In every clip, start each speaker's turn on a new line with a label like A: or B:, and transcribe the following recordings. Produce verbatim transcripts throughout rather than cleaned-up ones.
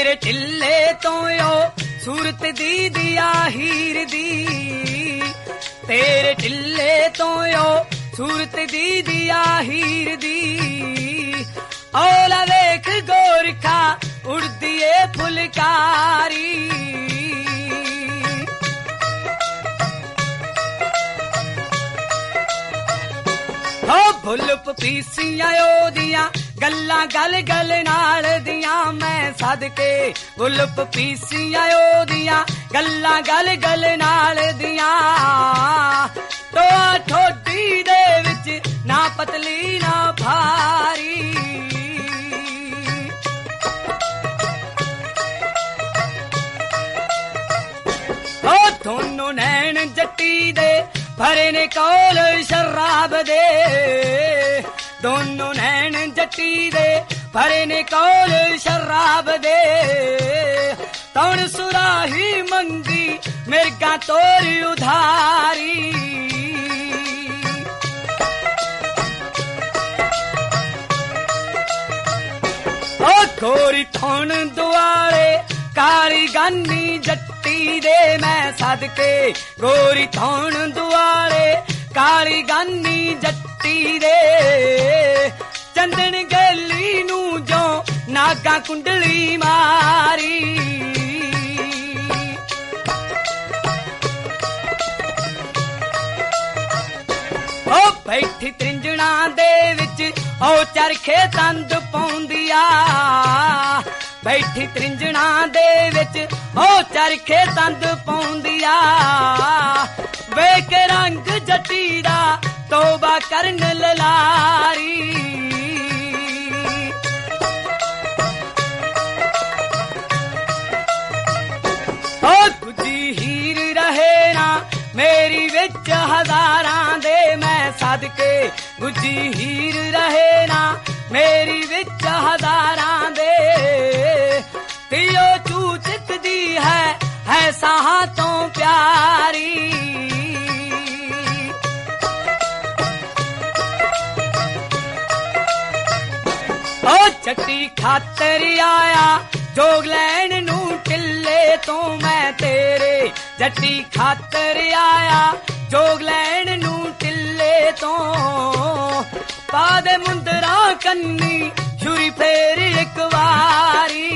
A: तेरे टिल्ले तो ओ सूरत दी दिया हीर दी, तेरे टिल्ले तो ओ सूरत दी दिया हीर दी, औला वेख गोरखा उड़दी ए फुलकारी। हो भुलप पीसियां ओदियां गल्लां गल गल नाल दियां, मैं सदके भुलप पीसियां ओदियां गल्लां गल गल नाल दियां, तो ठोडी दे विच ना पतली ना भारी। ओ दोनों नैन जट्टी दे भरे ने कौल शराब दे, दोनों नैन जट्टी दे भरे ने कौल शराब दे, तौण सुराही मंगी मिर्गा तोरी उधारी। ओ गोरी थौण दुआरे काली गानी जट्टी दे, मैं सदके गोरी थौण दुआरे काली गानी जट्टी दे, चंदन गली नू जो नागा कुंडली मारी। ओ बैठी त्रिंजणा दे विच ओ चरखे तंद पौंदिया, बैठी त्रिंजणा दे विच ओ चरखे तंद पौंदिया, वेख रंग जट्टी दा तौबा करन ललारी। ओ गुजी हीर रहे ना मेरी विच हजारां दे, मैं सदके गुजी हीर रहे ना मेरी विच हजारां दे, तियो चूचक दी है है साहा तो प्यारी। ओ चट्टी खातर आया जोग लैन नू टिल्ले तो, मैं तेरे जट्टी खातर आया जोग लैन नू टिल्ले तो, पा दे मुंदरा कन्नी छुरी फेर एक वारी।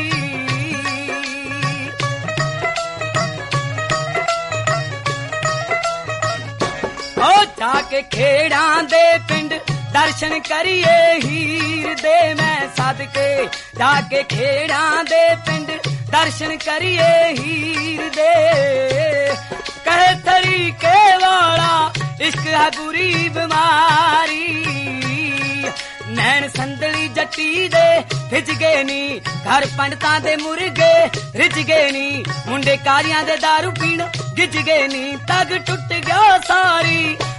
A: ओ जाके खेड़ां दे पिंड दर्शन करिए हीर दे, मैं सदके जाके खेड़ां दे पिंड दर्शन करिए हीर दे, कहे तरीके वाला इश्क है बुरी बीमारी। नैन संदली जट्टी दे रिज गए नी, घर पंडतां दे मुर्गे रिज गए नी, मुंडे कारियां दे दारू पीण गिज गए नी, तग टुट गया सारी